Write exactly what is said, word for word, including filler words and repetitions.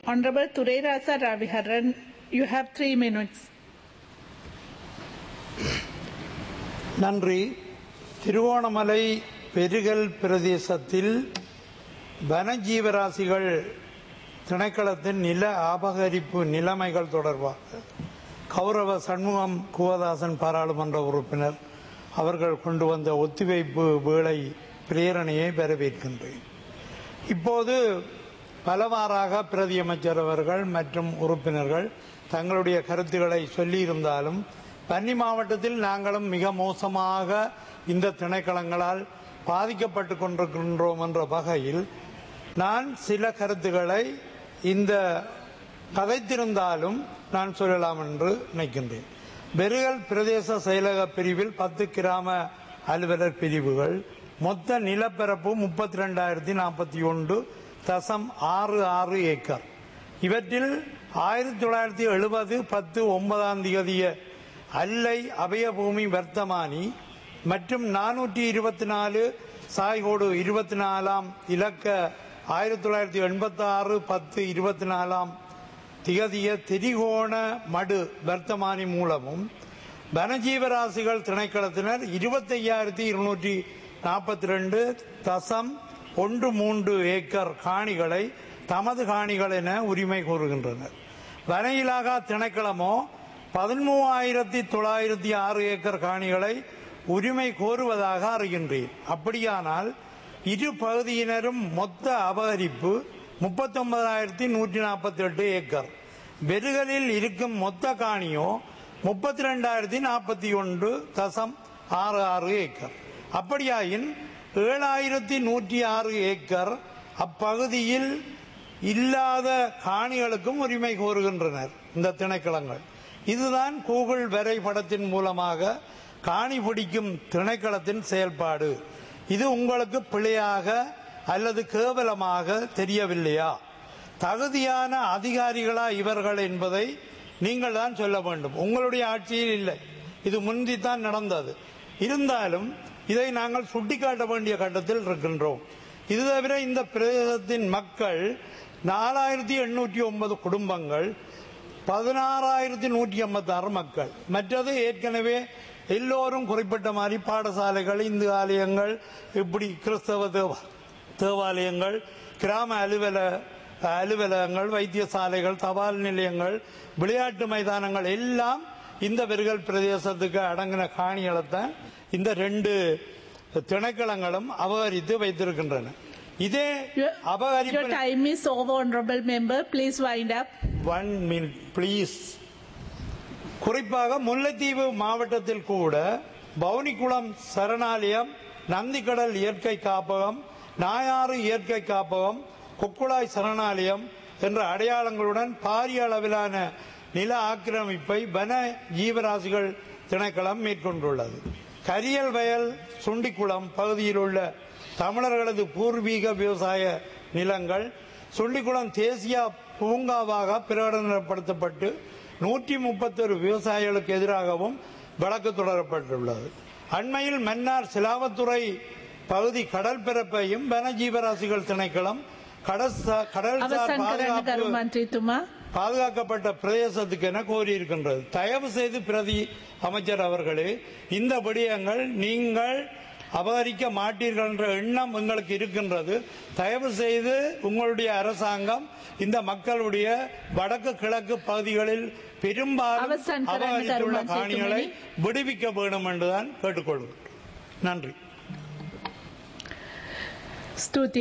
Honorable Thurerasa Raviharan, you have three minutes. நன்றி. திருவோணமலை பெருகல் பிரதேசத்தில் வனஜீவராசிகள் திணைக்களத்தின் நில அபகரிப்பு நிலைமைகள் தொடர்பாக கௌரவ சண்முகம் குவதாசன் பாராளுமன்ற உறுப்பினர் அவர்கள் கொண்டு வந்த ஒத்திவைப்பு வேளை பிரேரணையை வரவேற்கின்றேன். இப்போது பலவாறாக பிரதி அமைச்சர் அவர்கள் மற்றும் உறுப்பினர்கள் தங்களுடைய கருத்துக்களை சொல்லியிருந்தாலும் பன்னி மாவட்டத்தில் நாங்களும் மிக மோசமாக இந்த திணைக்களங்களால் பாதிக்கப்பட்டு கொண்டிருக்கின்றோம் என்ற வகையில் நான் சில கருத்துக்களை இந்த கதைத்திருந்தாலும் நான் சொல்லலாம் என்று நினைக்கின்றேன். பெருகல் பிரதேச செயலக பிரிவில் பத்து கிராம அலுவலர் பிரிவுகள், மொத்த நிலப்பரப்பு முப்பத்தி ரெண்டாயிரத்தி நாற்பத்தி ஒன்று தசம் ஆறு ஆறு ஏக்கர். இவற்றில் ஆயிரத்தி தொள்ளாயிரத்தி எழுபது பத்து ஒன்பதாம் தேதிய அல்லை அபயபூமி வர்த்தமானி மற்றும் நானூற்றி இருபத்தி நாலு சாய்கோடு இருபத்தி நாலாம் இலக்க ஆயிரத்தி தொள்ளாயிரத்தி எண்பத்தி ஆறு பத்து இருபத்தி நாலாம் திகதிய திரிகோண மடு வர்த்தமானி மூலமும் வனஜீவராசிகள் திணைக்களத்தினர் இருபத்தி ஐயாயிரத்தி இருநூற்றி நாற்பத்தி ரெண்டு தசம் ஒன்று மூன்று ஏக்கர் காணிகளை தமது காணிகள் என உரிமை கோருகின்றனர். வன இலாகா திணைக்களமோ பதிமூவாயிரத்தி தொள்ளாயிரத்தி ஆறு ஏக்கர் காணிகளை உரிமை கோருவதாக அறிகின்றேன். அப்படியானால் இரு பகுதியினரும் மொத்த அபகரிப்பு முப்பத்தி ஒன்பதாயிரத்தி நூற்றி நாற்பத்தி எட்டு ஏக்கர். பெருகலில் இருக்கும் மொத்த காணியோ முப்பத்தி ரெண்டாயிரத்தி நாற்பத்தி ஒன்று தசம் ஆறு ஆறு ஏக்கர். அப்படியாயின் ஏழாயிரத்தி நூற்றி ஆறு ஏக்கர் அப்பகுதியில் இல்லாத காணிகளுக்கும் உரிமை கோருகின்றனர் இந்த திணைக்களங்கள். இதுதான் கூகுள் வரைபடத்தின் மூலமாக காணி பிடிக்கும் திணைக்களத்தின் செயல்பாடு. இது உங்களுக்கு பிழையாக அல்லது கேவலமாக தெரியவில்லையா? தகுதியான அதிகாரிகளா இவர்கள் என்பதை நீங்கள் தான் சொல்ல வேண்டும். உங்களுடைய ஆட்சியில் இல்லை, இது முந்தித்தான் நடந்தது. இருந்தாலும் இதை நாங்கள் சுட்டிக்காட்ட வேண்டிய கட்டத்தில் இருக்கின்றோம். இது தவிர இந்த பிரதேசத்தின் மக்கள் நாலாயிரத்தி எண்ணூற்றி ஒன்பது குடும்பங்கள், பதினாறாயிரத்தி நூற்றி ஐம்பத்தி ஆறு மக்கள். மற்றது ஏற்கனவே எல்லோரும் குறிப்பிட்ட மாதிரி பாடசாலைகள், இந்து ஆலயங்கள், இப்படி கிறிஸ்தவ தேவாலயங்கள், கிராம அலுவல அலுவலகங்கள், வைத்தியசாலைகள், தபால் நிலையங்கள், விளையாட்டு மைதானங்கள் எல்லாம் இந்த பெருகல் பிரதேசத்துக்கு அடங்கின காணிகளைத்தான் இந்த ரெண்டு திணைக்களங்களும் அபகரித்து வைத்திருக்கின்றன. இதே அபகரிப்பு. Your time is over, honorable member. Please wind up. One minute, please. குறிப்பாக முல்லைத்தீவு மாவட்டத்தில் கூட பவுனிக்குளம் சரணாலயம், நந்திக்கடல் இயற்கை காப்பகம், நாயாறு இயற்கை காப்பகம், கொக்குளாய் சரணாலயம் என்ற அடையாளங்களுடன் பாரிய அளவிலான நில ஆக்கிரமிப்பை வன ஜீவராசிகள் திணைக்களம் மேற்கொண்டுள்ளது. கரியல் வயல் சுண்டிக்குளம் பகுதியில் உள்ள தமிழர்களது பூர்வீக விவசாய நிலங்கள் சுண்டிக்குளம் தேசிய பூங்காவாக பிரகடனப்படுத்தப்பட்டு நூற்றி முப்பத்தொரு விவசாயிகளுக்கு எதிராகவும் வழக்கு தொடரப்பட்டுள்ளது. அண்மையில் மன்னார் சிலாவத்துறை பகுதி கடல் பிறப்பையும் வன ஜீவராசிகள் திணைக்களம் கடல்சார் பாதுகாக்கப்பட்ட பிரதேசத்துக்கு என கோரியிருக்கின்றது. தயவு செய்து பிரதி அமைச்சர் அவர்களே, இந்த விடயங்கள் நீங்கள் அபகரிக்க மாட்டீர்கள் என்ற எண்ணம் எங்களுக்கு இருக்கின்றது. தயவு செய்து உங்களுடைய அரசாங்கம் இந்த மக்களுடைய வடக்கு கிழக்கு பகுதிகளில் பெரும்பாலும் அபகரித்துள்ள காணிகளை விடுவிக்க வேண்டும் என்றுதான் கேட்டுக்கொள்கிறேன். நன்றி.